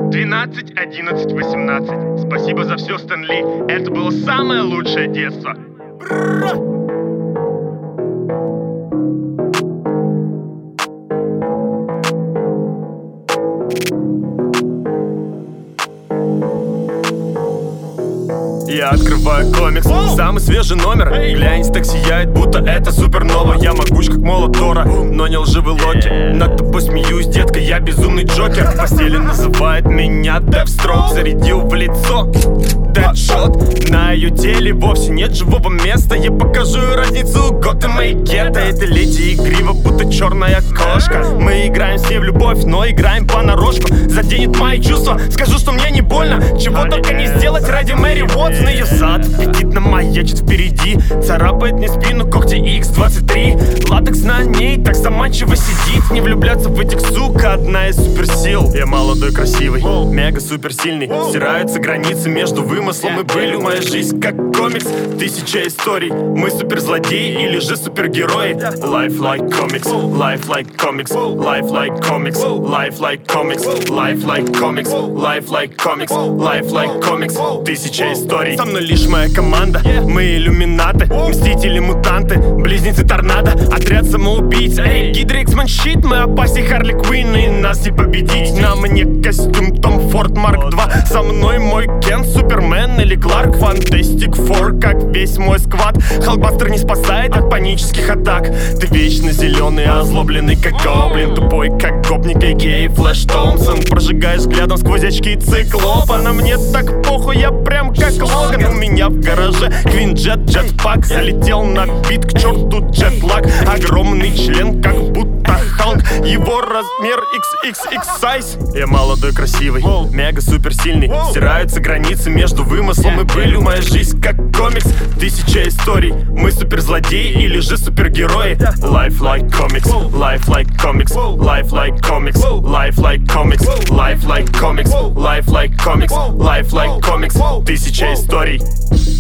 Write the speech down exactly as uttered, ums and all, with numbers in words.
двенадцать, одиннадцать, восемнадцать. Спасибо за все, Стэн Ли. Это было самое лучшее детство. Я открываю комикс, самый свежий номер. Глянь, так сияет, будто это супернова. Я могуч, как молот Тора, но не лживый Локи. Над тобой смеюсь, детка, я безумный Джокер. В постели называет меня Deathstroke. Зарядил в лицо Дэдшот. На ее теле вовсе нет живого места. Я покажу ей разницу Готэма и Гетто. Это леди игриво, будто черная кошка. Мы играем с ней в любовь, но играем понарошку. Заденет мои чувства, скажу, что мне не больно. Чего только не сделать ради Мэри Уотсон. Ее зад аппетитно маячит впереди. Царапает мне спину когти икс двадцать три. Латекс на ней так заманчиво сидит. Не влюбляться в этих, сука, одна из суперсил. Я молодой, красивый, мега суперсильный. Стираются границы между вымыслом и былью. Моя жизнь как комикс, тысяча историй. Мы суперзлодеи или же супергерои. Life like comics, life like comics, life like comics, life like comics, life like comics, life like comics, life like comics. Тысяча историй. Со мной лишь моя команда. Мы иллюминаты, мстители-мутанты, близнецы торнадо, отряд самоубийц. Эй, Гидра Иксмен щит, мы опаснее Харли Квинн, и нас не победить. На мне костюм Том Форд Марк два. Со мной мой Кен, Супермен или Кларк. Фантастик Фор, как весь мой сквад. Халкбастер не спасает от панических атак. Ты вечно зеленый, озлобленный как гоблин. Тупой как гопник, а.к.а. Флэш Томпсон. Прожигаешь взглядом сквозь очки циклопа. На мне так похуй, я прям как Логан. У меня в гараже Квинджет, джетпак. Залетел на бит, к черту джетлаг. Огромный член, как будто Халк. Его размер икс икс икс size. Я молодой, красивый, мега суперсильный. Стираются границы между вымыслом и былью. Моя жизнь как комикс, тысяча историй. Мы суперзлодеи или же супергерои. Life like comics, life like comics, life like comics, life like comics, life like comics, life like comics, life like comics. Тысяча историй.